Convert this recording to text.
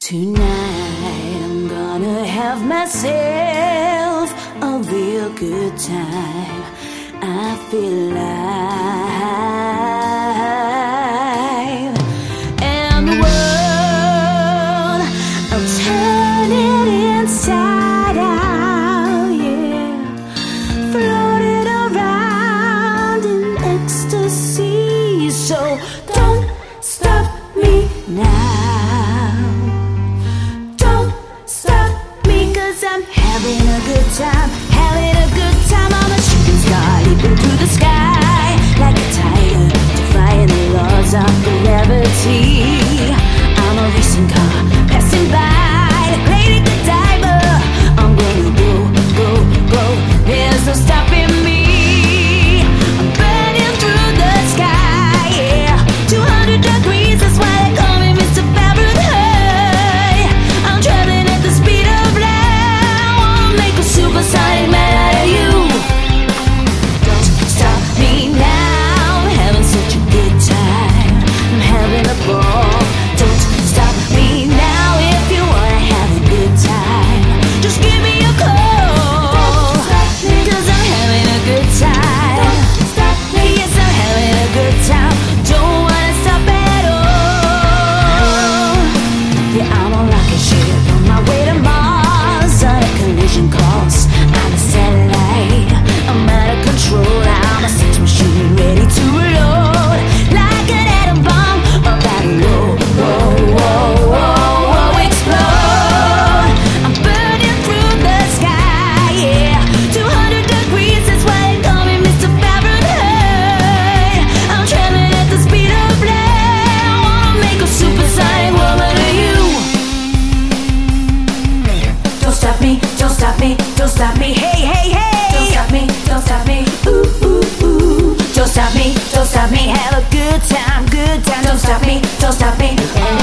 Tonight I'm gonna have myself a real good time. I feel alive. And the world, I'm turning inside out, yeah. Floating around in ecstasy. So don't stop me now. I'm having a good time, having a good time. I'm a shooting star, leaping through the sky like a tiger, defying the laws of gravity. I'm a racing car, passing by like Lady Godiva. I'm gonna go, go, go, there's no stopping me. I'm burning through the sky, yeah. 200 degrees, that's why they call me Mr. Fahrenheit. I'm traveling at the speed of light. Supersonic man out of you. Don't stop me now. I'm having such a good time. I'm having a ball. Don't stop me now. If you wanna have a good time, just give me a call. Cause I'm having a good time. Yes, I'm having a good time. Don't wanna stop at all. Yeah, I'm a rocket ship on my way to Mars on a collision course. I'm a satellite, I'm out of control. I'm a sex machine ready to reload like an atom bomb about to whoa, whoa, whoa, whoa, whoa, explode. I'm burning through the sky, yeah. 200 degrees, that's why they call me Mr. Fahrenheit. I'm traveling at the speed of light. I wanna make a supersonic woman of you. Don't stop me, don't stop me, don't stop me, hey, hey, hey. Don't stop me, ooh, ooh, ooh. Don't stop me, have a good time, good time. Don't stop me, don't stop me.